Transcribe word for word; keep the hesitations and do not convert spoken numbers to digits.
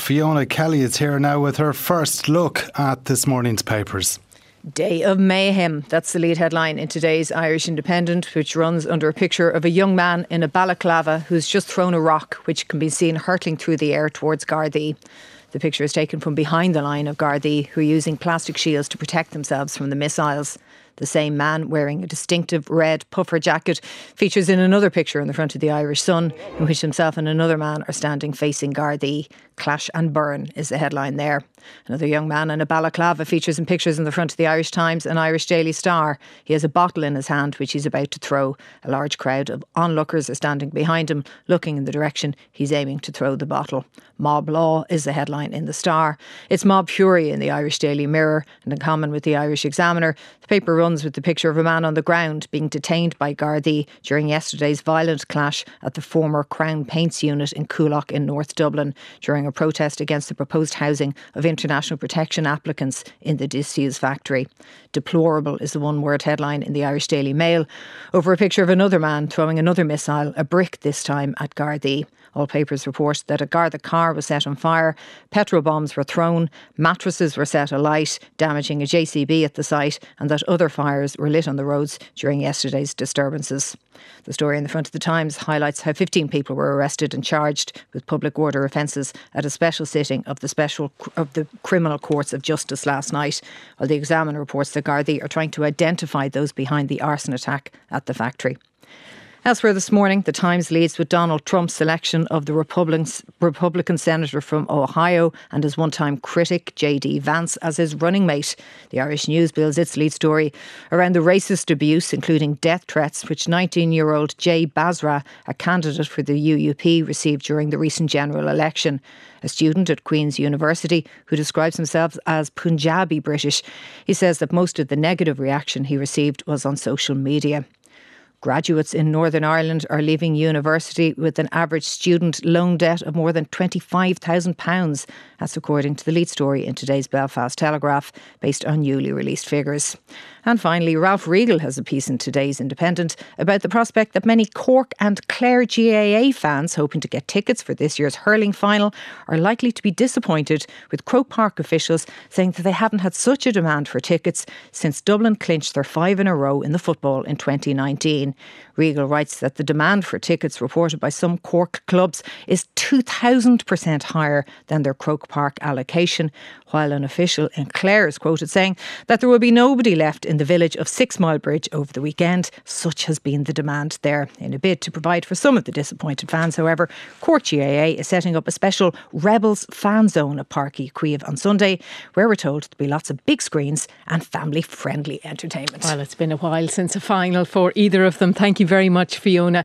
Fiona Kelly is here now with her first look at this morning's papers. Day of mayhem. That's the lead headline in today's Irish Independent, which runs under a picture of a young man in a balaclava who's just thrown a rock, which can be seen hurtling through the air towards Gardaí. The picture is taken from behind the line of Gardaí, who are using plastic shields to protect themselves from the missiles. The same man, wearing a distinctive red puffer jacket, features in another picture in the front of the Irish Sun, in which himself and another man are standing facing Gardaí. Clash and burn is the headline there. Another young man in a balaclava features in pictures in the front of the Irish Times and Irish Daily Star. He has a bottle in his hand which he's about to throw. A large crowd of onlookers are standing behind him, looking in the direction he's aiming to throw the bottle. Mob law is the headline in the Star. It's mob fury in the Irish Daily Mirror, and in common with the Irish Examiner, the paper runs with the picture of a man on the ground being detained by Gardaí during yesterday's violent clash at the former Crown Paints unit in Coolock in North Dublin during a protest against the proposed housing of international protection applicants in the disused factory. Deplorable is the one-word headline in the Irish Daily Mail over a picture of another man throwing another missile, a brick this time, at Gardaí. All papers report that a Garda car was set on fire, petrol bombs were thrown, mattresses were set alight, damaging a J C B at the site, and that other fires were lit on the roads during yesterday's disturbances. The story in the front of the Times highlights how fifteen people were arrested and charged with public order offences at a special sitting of the special of the Criminal Courts of Justice last night, while the Examiner reports that Gardaí are trying to identify those behind the arson attack at the factory. Elsewhere this morning, the Times leads with Donald Trump's selection of the Republicans, Republican senator from Ohio and his one-time critic, J D Vance, as his running mate. The Irish News builds its lead story around the racist abuse, including death threats, which nineteen-year-old Jay Basra, a candidate for the U U P, received during the recent general election. A student at Queen's University who describes himself as Punjabi British. He says that most of the negative reaction he received was on social media. Graduates in Northern Ireland are leaving university with an average student loan debt of more than twenty-five thousand pounds. That's according to the lead story in today's Belfast Telegraph, based on newly released figures. And finally, Ralph Riegel has a piece in today's Independent about the prospect that many Cork and Clare G A A fans hoping to get tickets for this year's hurling final are likely to be disappointed, with Croke Park officials saying that they haven't had such a demand for tickets since Dublin clinched their five in a row in the football in twenty nineteen. Riegel writes that the demand for tickets reported by some Cork clubs is two thousand percent higher than their Croke Park allocation, while an official in Clare is quoted saying that there will be nobody left in the village of Six Mile Bridge over the weekend. Such has been the demand there. In a bid to provide for some of the disappointed fans, however, Cork G A A is setting up a special Rebels fan zone at Páirc Uí Chaoimh on Sunday, where we're told there'll be lots of big screens and family-friendly entertainment. Well, it's been a while since a final for either of them. Thank you very much, Fiona.